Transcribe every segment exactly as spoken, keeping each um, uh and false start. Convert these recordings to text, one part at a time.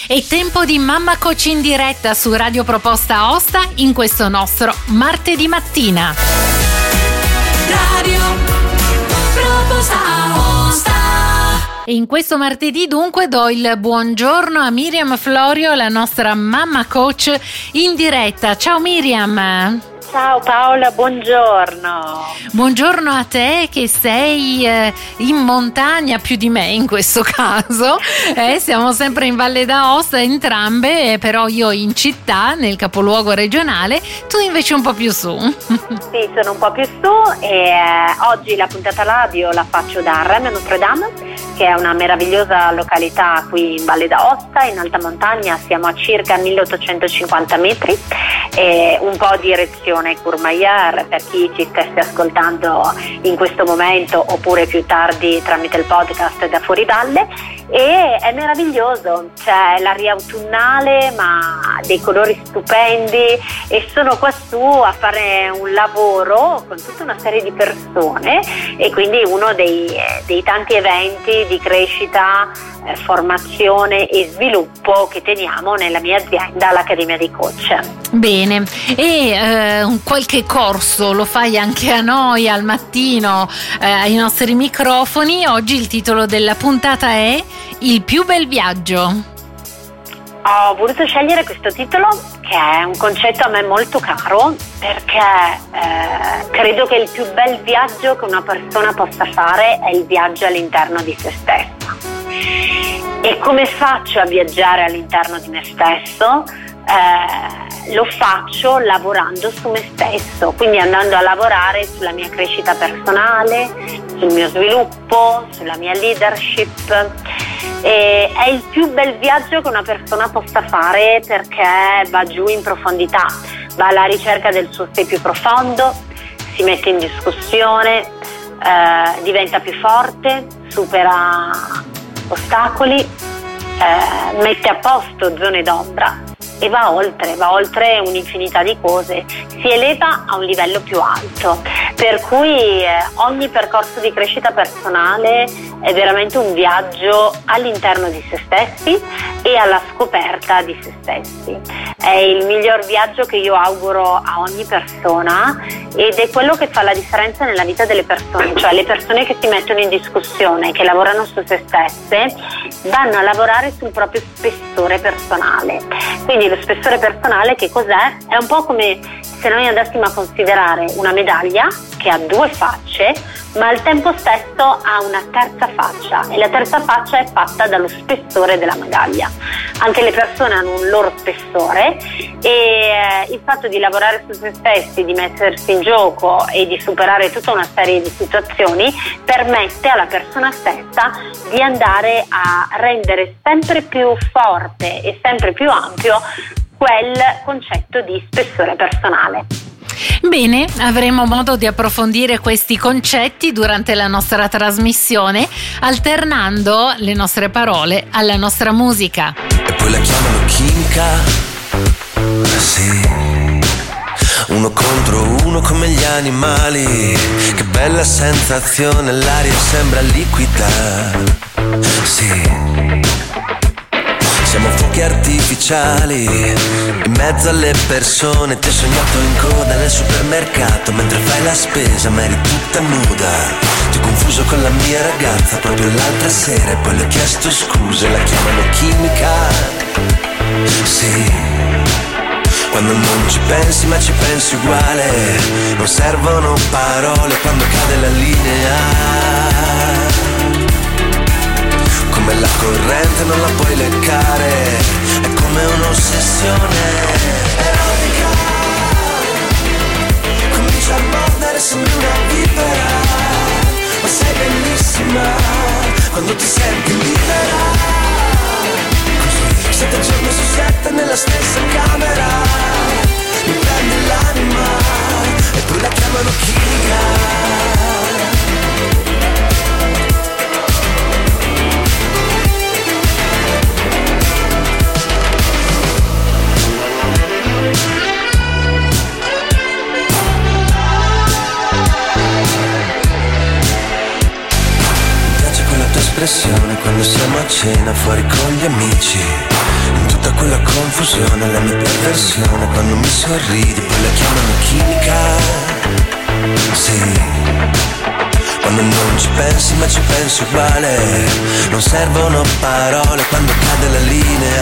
È tempo di Mamma Coach in diretta su Radio Proposta Aosta in questo nostro martedì mattina. Radio Proposta Aosta. E in questo martedì dunque do il buongiorno a Miriam Florio, la nostra Mamma Coach in diretta. Ciao Miriam. Ciao Paola, buongiorno. Buongiorno a te che sei eh, in montagna più di me in questo caso, eh, siamo sempre in Valle d'Aosta entrambe, eh, però io in città, nel capoluogo regionale, tu invece un po' più su. Sì, sono un po' più su e eh, oggi la puntata radio la faccio da Rennes Notre Dame, che è una meravigliosa località qui in Valle d'Aosta, in alta montagna, siamo a circa milleottocentocinquanta metri, e un po' direzione Courmayeur per chi ci stesse ascoltando in questo momento oppure più tardi tramite il podcast da fuori valle, e è meraviglioso, c'è l'aria autunnale ma dei colori stupendi e sono qua su a fare un lavoro con tutta una serie di persone e quindi uno dei, dei tanti eventi di crescita, eh, formazione e sviluppo che teniamo nella mia azienda, l'Accademia dei Coach. Bene, e eh, un qualche corso lo fai anche a noi al mattino, eh, ai nostri microfoni. Oggi il titolo della puntata è Il più bel viaggio. Ho voluto scegliere questo titolo che è un concetto a me molto caro, perché eh, credo che il più bel viaggio che una persona possa fare è il viaggio all'interno di se stessa. E come faccio a viaggiare all'interno di me stesso? Eh, lo faccio lavorando su me stesso, quindi andando a lavorare sulla mia crescita personale, sul mio sviluppo, sulla mia leadership. E è il più bel viaggio che una persona possa fare, perché va giù in profondità, va alla ricerca del suo sé più profondo, si mette in discussione, eh, diventa più forte, supera ostacoli, eh, mette a posto zone d'ombra e va oltre, va oltre un'infinità di cose, si eleva a un livello più alto, per cui eh, ogni percorso di crescita personale è veramente un viaggio all'interno di se stessi e alla scoperta di se stessi. È il miglior viaggio che io auguro a ogni persona ed è quello che fa la differenza nella vita delle persone, cioè le persone che si mettono in discussione, che lavorano su se stesse, vanno a lavorare sul proprio spessore personale. Quindi lo spessore personale che cos'è? È un po' come se noi andassimo a considerare una medaglia che ha due facce, ma al tempo stesso ha una terza faccia, e la terza faccia è fatta dallo spessore della medaglia. Anche le persone hanno un loro spessore e eh, il fatto di lavorare su se stessi, di mettersi in gioco e di superare tutta una serie di situazioni permette alla persona stessa di andare a rendere sempre più forte e sempre più ampio quel concetto di spessore personale. Bene, avremo modo di approfondire questi concetti durante la nostra trasmissione, alternando le nostre parole alla nostra musica. E poi la chiamano chimica, sì, uno contro uno come gli animali, che bella sensazione, l'aria sembra liquida, sì. Siamo fuochi artificiali in mezzo alle persone. Ti ho sognato in coda nel supermercato mentre fai la spesa, ma eri tutta nuda. Ti ho confuso con la mia ragazza proprio l'altra sera e poi le ho chiesto scuse. La chiamano chimica, sì. Quando non ci pensi ma ci pensi uguale, non servono parole quando cade la linea. Come la corrente non la puoi leccare, è come un'ossessione erotica. Comincia a mordere, sembri una vipera, ma sei bellissima quando ti senti libera. Così, sette giorni su sette nella stessa camera, mi prendi l'anima e poi la chiamano chimica. Quando siamo a cena fuori con gli amici, confusione, la mia perversione. Quando mi sorridi poi la chiamano chimica. Sì, quando non ci pensi ma ci pensi uguale. Non servono parole quando cade la linea.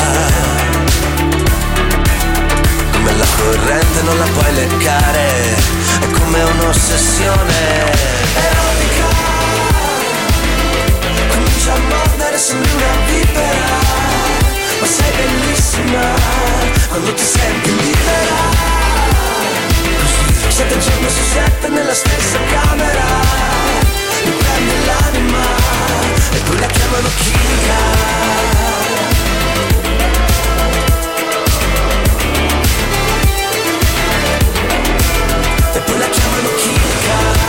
Come la corrente non la puoi leccare. È come un'ossessione erotica. Comincia a mordere, sembri una vipera. Ma sei bellissima quando ti senti libera. Sette giorni su sette nella stessa camera. Mi prende l'anima e poi la chiamano chimica. E poi la chiamano chimica.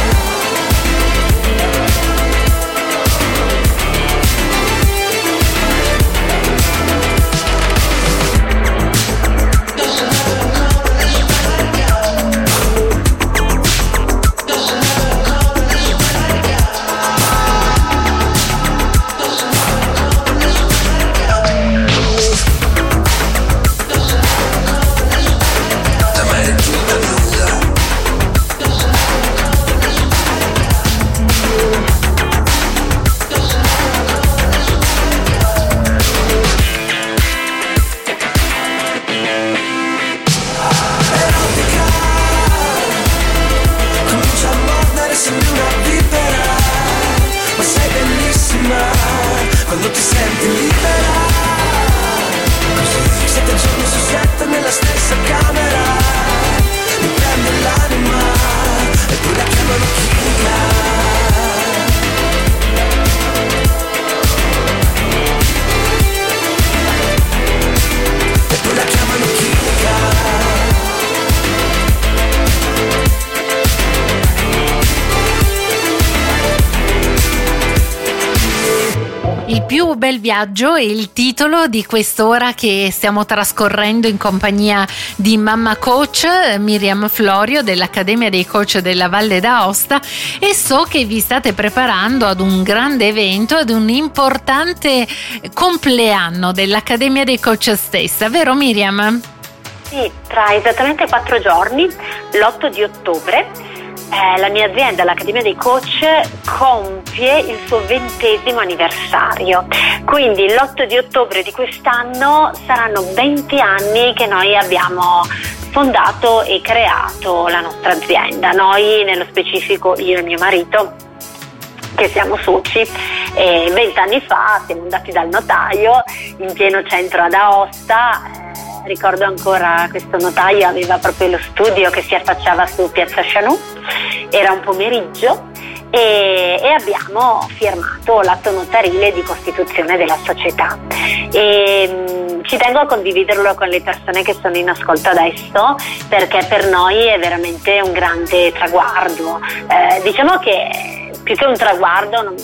Quando ti senti libera. Sette giorni su sette nella stessa camera. Mi prende l'anima e poi la chiamano chimica. E poi la chiamano chimica. Il più bel viaggio è il titolo di quest'ora che stiamo trascorrendo in compagnia di Mamma Coach Miriam Florio dell'Accademia dei Coach della Valle d'Aosta, e so che vi state preparando ad un grande evento, ad un importante compleanno dell'Accademia dei Coach stessa, vero Miriam? Sì, tra esattamente quattro giorni, l'otto di ottobre, Eh, la mia azienda, l'Accademia dei Coach, compie il suo ventesimo anniversario. Quindi l'otto di ottobre di quest'anno saranno venti anni che noi abbiamo fondato e creato la nostra azienda. Noi, nello specifico io e mio marito, che siamo soci, e vent'anni fa siamo andati dal notaio in pieno centro ad Aosta. Eh, ricordo ancora, questo notaio aveva proprio lo studio che si affacciava su Piazza Chanù. Era un pomeriggio e, e abbiamo firmato l'atto notarile di costituzione della società. E, mh, ci tengo a condividerlo con le persone che sono in ascolto adesso, perché per noi è veramente un grande traguardo. Eh, diciamo che più che un traguardo non,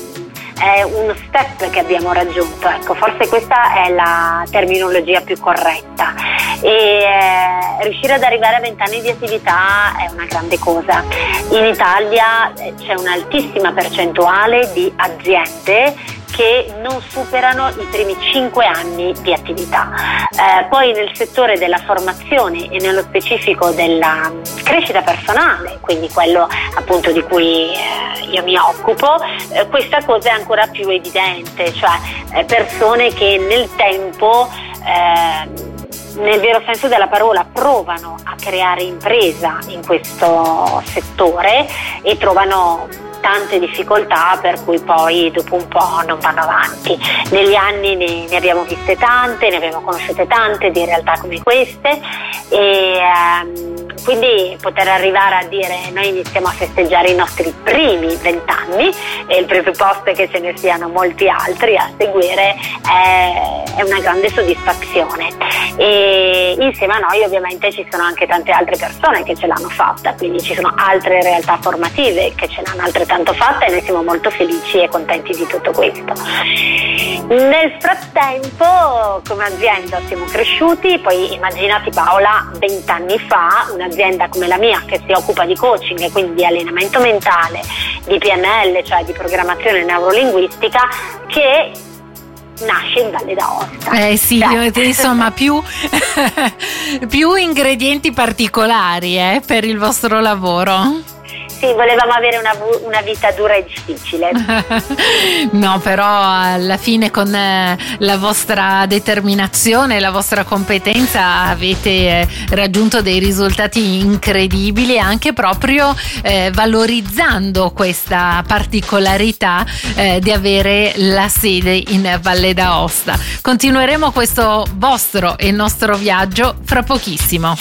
è uno step che abbiamo raggiunto, ecco, forse questa è la terminologia più corretta. E eh, riuscire ad arrivare a vent'anni di attività è una grande cosa. In Italia c'è un'altissima percentuale di aziende che non superano i primi cinque anni di attività. Eh, poi nel settore della formazione e nello specifico della crescita personale, quindi quello appunto di cui eh, io mi occupo, eh, questa cosa è ancora più evidente, cioè eh, persone che nel tempo eh, nel vero senso della parola provano a creare impresa in questo settore e trovano tante difficoltà, per cui poi dopo un po' non vanno avanti. Negli anni ne, ne abbiamo viste tante, ne abbiamo conosciute tante di realtà come queste, e ehm, quindi poter arrivare a dire noi iniziamo a festeggiare i nostri primi vent'anni e il presupposto è che ce ne siano molti altri a seguire è, è una grande soddisfazione. E insieme a noi ovviamente ci sono anche tante altre persone che ce l'hanno fatta, quindi ci sono altre realtà formative che ce l'hanno altrettanto fatta e noi siamo molto felici e contenti di tutto questo. Nel frattempo come azienda siamo cresciuti, poi immaginati Paola vent'anni fa un'azienda come la mia che si occupa di coaching e quindi di allenamento mentale, di P N L, cioè di programmazione neurolinguistica, che nasce in Valle d'Aosta. Eh sì, Cioè. insomma più, più ingredienti particolari eh, per il vostro lavoro. Sì, volevamo avere una, una vita dura e difficile. No, però alla fine con eh, la vostra determinazione, la vostra competenza avete eh, raggiunto dei risultati incredibili, anche proprio eh, valorizzando questa particolarità eh, di avere la sede in Valle d'Aosta. Continueremo questo vostro e nostro viaggio fra pochissimo.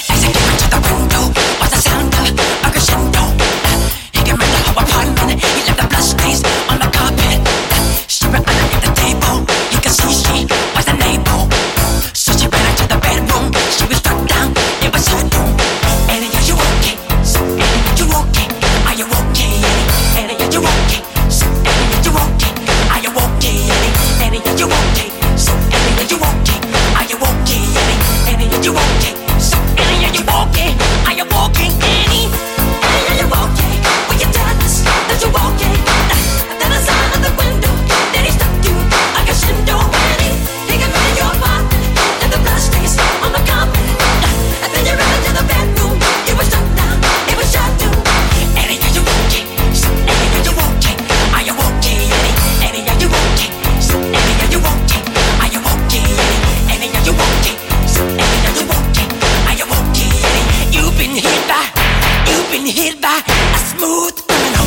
Apartment, he left the blood stains on the carpet. She ran underneath the table, he could see she was unable. So she ran into the bedroom, she was struck down, it was her doom. Annie, are you okay? So, Annie, are you okay? Are you okay, Annie? Annie, are you okay? So, Annie, are you okay? Are you okay, Annie? Annie, are you okay? So, Annie, are you okay? Are you okay, Annie? Annie, are you okay? So, Annie, are you okay? Are you okay, Annie? Annie, are you okay? Will you tell us that you're okay? Then I sign on the window, then he stuck you like a shindo. Annie, he got rid of your apartment, and the blood stains on the carpet. And then you ran into the bedroom, you were struck down, it was your doom. Annie, are you okay? So, Annie, are you okay? Are you okay, Annie? Annie, are you okay? So, Annie, are you okay? Are you okay, Annie? Annie, are you okay? So, Annie, are you okay? Are you okay, Annie? You've been hit by, you've been hit by a smooth criminal.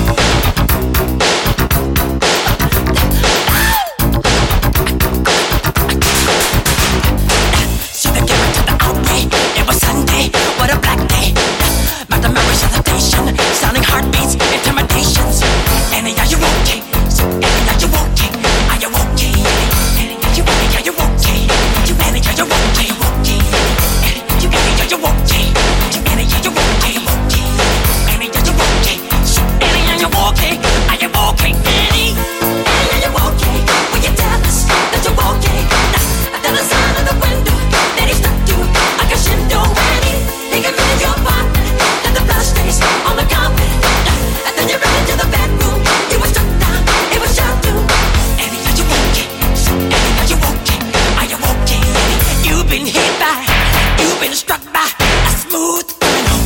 So they came into the outbreak. It was Sunday, what a black day. But the memories of the station, sounding heartbeats, intimidations. Annie, are you okay? So, Annie, are you okay? Are you okay? Annie, are you Annie, are you okay? You Annie, are you okay? Okay. Annie, you Annie, are you okay? You Annie, are you okay? Okay. Annie, are you okay? So, Annie, are you okay? Are you okay, Annie? Annie, are you okay? Will you tell us that you're okay? Then I sign on the window, then he stuck you like a shindo. Annie, he got rid of your apartment, and the blood stains on the carpet. And then you ran into the bedroom, you were struck down, it was your doom. Annie, are you okay? So, Annie, are you okay? Are you okay, Annie? You've been hit by, you've been struck by a smooth criminal.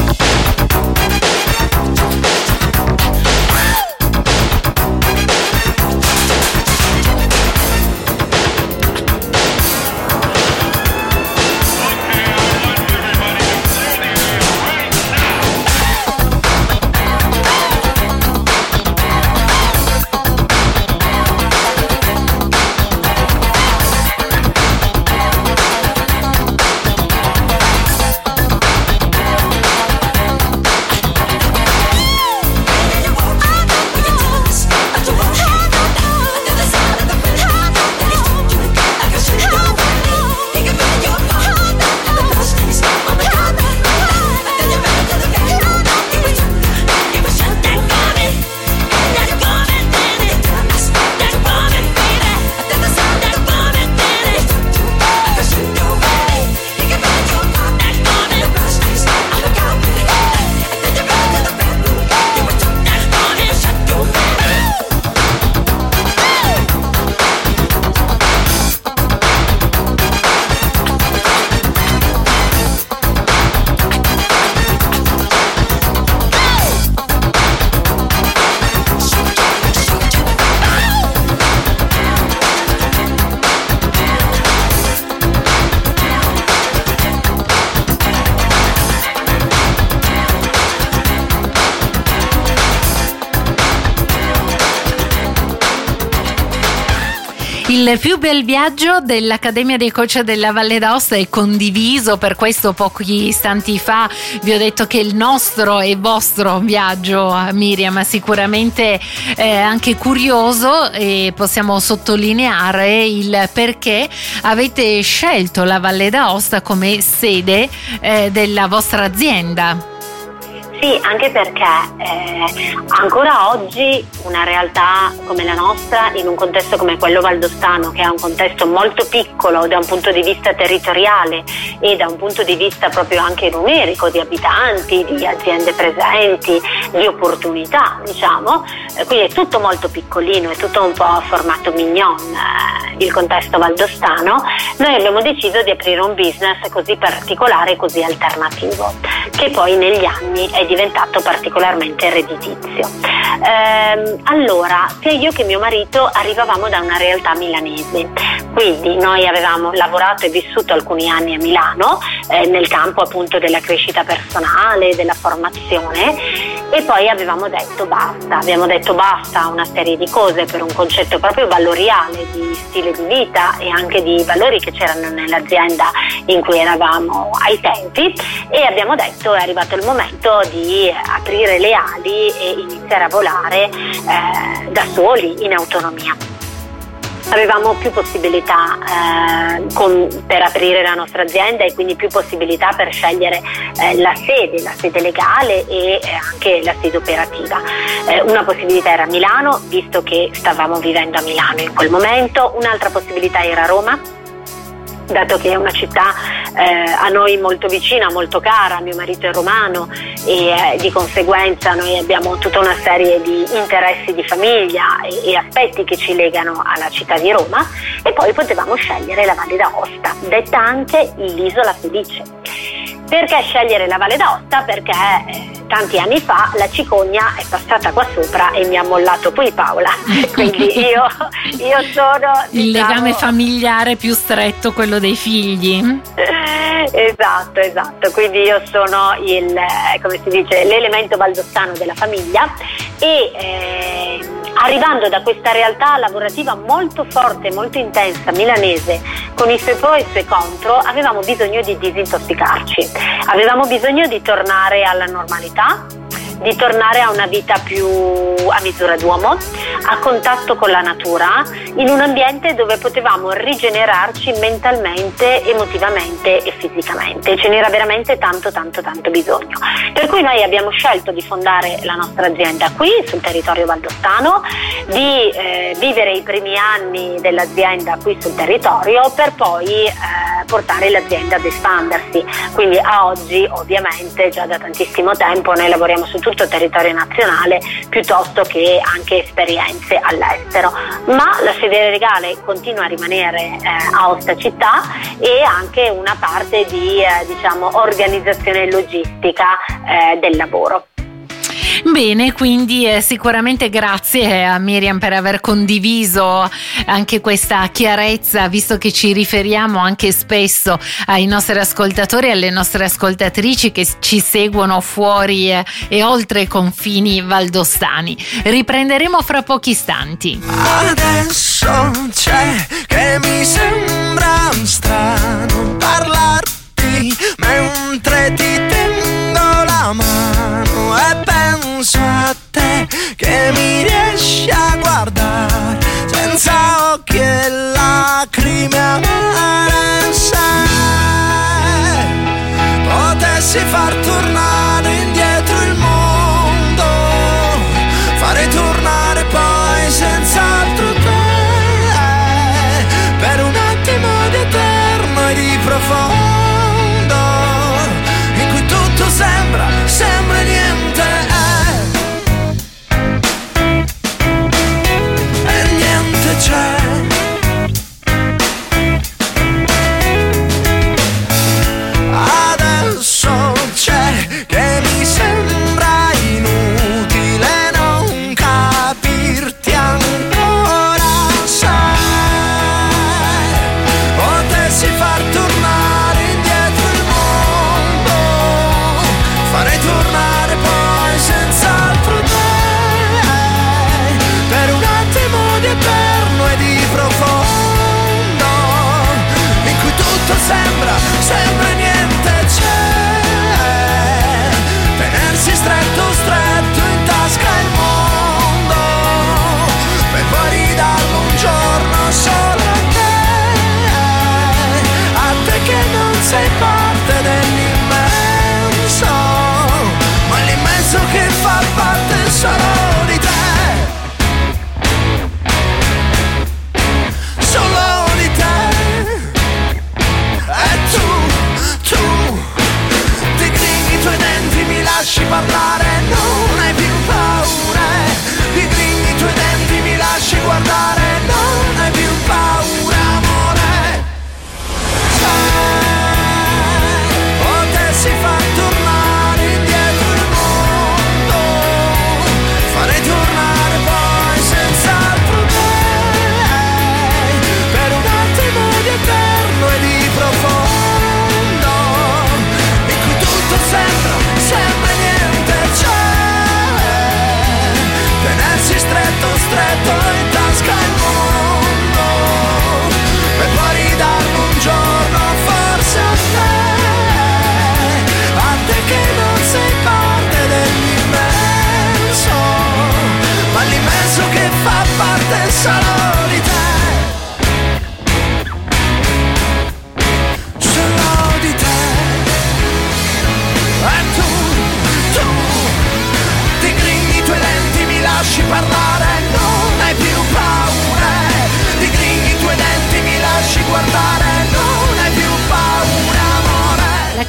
Il più bel viaggio dell'Accademia dei Coach della Valle d'Aosta è condiviso, per questo pochi istanti fa vi ho detto che il nostro e vostro viaggio, Miriam, sicuramente è anche curioso, e possiamo sottolineare il perché avete scelto la Valle d'Aosta come sede eh, della vostra azienda. Sì, anche perché eh, ancora oggi una realtà come la nostra, in un contesto come quello valdostano, che è un contesto molto piccolo da un punto di vista territoriale e da un punto di vista proprio anche numerico, di abitanti, di aziende presenti, di opportunità, diciamo, eh, quindi è tutto molto piccolino, è tutto un po' a formato mignon eh, il contesto valdostano. Noi abbiamo deciso di aprire un business così particolare, così alternativo, che poi negli anni è diventato particolarmente redditizio. Ehm, allora, sia io che mio marito arrivavamo da una realtà milanese, quindi noi avevamo lavorato e vissuto alcuni anni a Milano eh, nel campo appunto della crescita personale, della formazione, e poi avevamo detto basta, abbiamo detto basta a una serie di cose per un concetto proprio valoriale di stile di vita e anche di valori che c'erano nell'azienda in cui eravamo ai tempi, e abbiamo detto è arrivato il momento di aprire le ali e iniziare a volare eh, da soli, in autonomia. Avevamo più possibilità eh, con, per aprire la nostra azienda, e quindi più possibilità per scegliere eh, la sede, la sede legale e eh, anche la sede operativa. Eh, una possibilità era Milano, visto che stavamo vivendo a Milano in quel momento, un'altra possibilità era Roma, dato che è una città eh, a noi molto vicina, molto cara, mio marito è romano e eh, di conseguenza noi abbiamo tutta una serie di interessi di famiglia e, e aspetti che ci legano alla città di Roma, e poi potevamo scegliere la Valle d'Aosta, detta anche l'isola felice. Perché scegliere la Valle d'Aosta? Perché eh, tanti anni fa la cicogna è passata qua sopra e mi ha mollato poi Paola, quindi io, io sono il diciamo, legame familiare più stretto, quello dei figli. Esatto, esatto, quindi io sono il, come si dice, l'elemento valdostano della famiglia, e eh, arrivando da questa realtà lavorativa molto forte, molto intensa, milanese, con i suoi pro e i suoi contro, avevamo bisogno di disintossicarci, avevamo bisogno di tornare alla normalità, di tornare a una vita più a misura d'uomo, a contatto con la natura, in un ambiente dove potevamo rigenerarci mentalmente, emotivamente e fisicamente. Ce n'era veramente tanto tanto tanto bisogno. Per cui noi abbiamo scelto di fondare la nostra azienda qui sul territorio valdostano, di eh, vivere i primi anni dell'azienda qui sul territorio, per poi eh, portare l'azienda ad espandersi. Quindi a oggi ovviamente già da tantissimo tempo noi lavoriamo su tutto il territorio nazionale piuttosto che anche esperienze all'estero, ma la sede legale continua a rimanere eh, a Aosta città, e anche una parte di eh, diciamo organizzazione logistica eh, del lavoro. Bene, quindi eh, sicuramente grazie a Miriam per aver condiviso anche questa chiarezza, visto che ci riferiamo anche spesso ai nostri ascoltatori e alle nostre ascoltatrici che ci seguono fuori eh, e oltre i confini valdostani. Riprenderemo fra pochi istanti. Adesso c'è che mi sembra strano parlarti mentre ti tengo la mano e penso a te che mi riesci a guardare senza occhi e lacrime amare. Se potessi far tornare indietro il mondo, farei tornare poi senz'altro te, per un attimo di eterno e di profondo, in cui tutto sembra, sembra niente è, e niente c'è. Adesso c'è che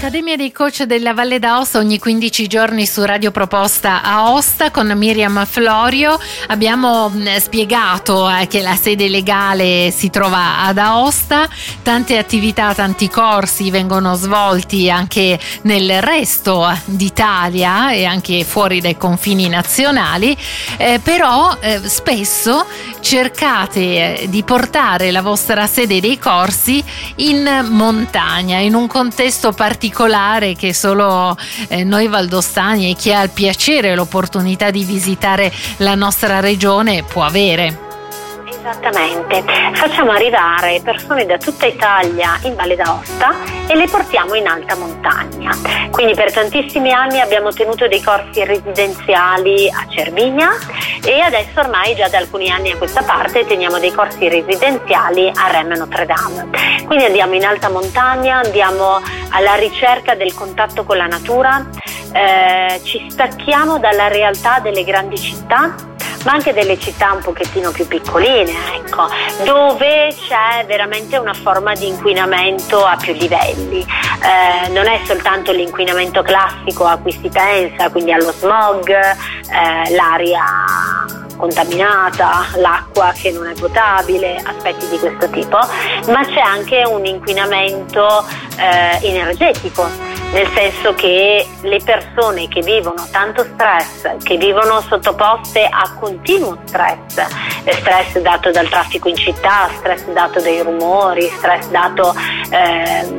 L'Accademia dei Coach della Valle d'Aosta ogni quindici giorni su Radio Proposta Aosta con Miriam Florio. Abbiamo spiegato eh, che la sede legale si trova ad Aosta, tante attività, tanti corsi vengono svolti anche nel resto d'Italia e anche fuori dai confini nazionali, eh, però eh, spesso cercate di portare la vostra sede dei corsi in montagna, in un contesto particolare che solo eh, noi valdostani e chi ha il piacere e l'opportunità di visitare la nostra regione può avere. Esattamente, facciamo arrivare persone da tutta Italia in Valle d'Aosta e le portiamo in alta montagna. Quindi per tantissimi anni abbiamo tenuto dei corsi residenziali a Cervinia e adesso ormai già da alcuni anni a questa parte teniamo dei corsi residenziali a Rennes Notre Dame. Quindi andiamo in alta montagna, andiamo alla ricerca del contatto con la natura, eh, ci stacchiamo dalla realtà delle grandi città, ma anche delle città un pochettino più piccoline, ecco, dove c'è veramente una forma di inquinamento a più livelli. Eh, non è soltanto l'inquinamento classico a cui si pensa, quindi allo smog, eh, l'aria contaminata, l'acqua che non è potabile, aspetti di questo tipo, ma c'è anche un inquinamento eh, energetico, nel senso che le persone che vivono tanto stress, che vivono sottoposte a continuo stress, stress dato dal traffico in città, stress dato dai rumori, stress dato eh,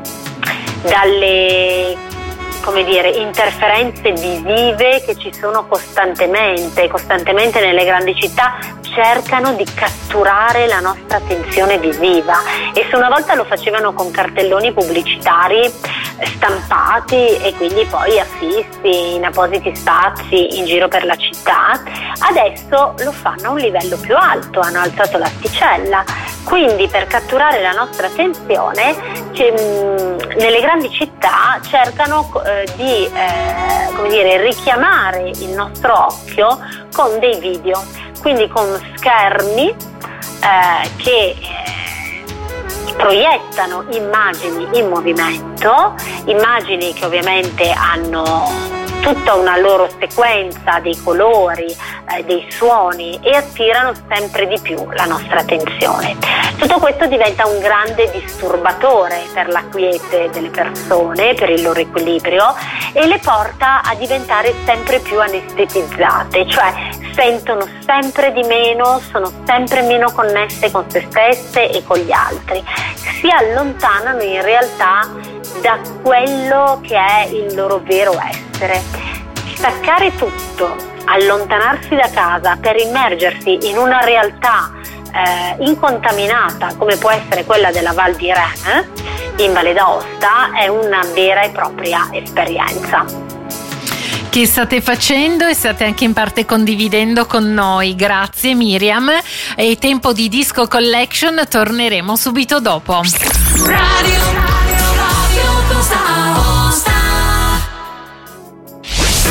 dalle come dire, interferenze visive che ci sono costantemente, costantemente nelle grandi città, cercano di catturare la nostra attenzione visiva e se una volta lo facevano con cartelloni pubblicitari stampati e quindi poi affissi in appositi spazi in giro per la città, adesso lo fanno a un livello più alto, hanno alzato l'asticella. Quindi per catturare la nostra attenzione che, mh, nelle grandi città cercano eh, di eh, come dire, richiamare il nostro occhio con dei video, quindi con schermi eh, che eh, proiettano immagini in movimento, immagini che ovviamente hanno tutta una loro sequenza dei colori, eh, dei suoni e attirano sempre di più la nostra attenzione. Tutto questo diventa un grande disturbatore per la quiete delle persone, per il loro equilibrio e le porta a diventare sempre più anestetizzate, cioè sentono sempre di meno, sono sempre meno connesse con se stesse e con gli altri, si allontanano in realtà da quello che è il loro vero essere. Staccare tutto, allontanarsi da casa per immergersi in una realtà eh, incontaminata come può essere quella della Val di Rennes in Valle d'Aosta è una vera e propria esperienza che state facendo e state anche in parte condividendo con noi. Grazie Miriam. È tempo di Disco Collection, torneremo subito dopo. Radio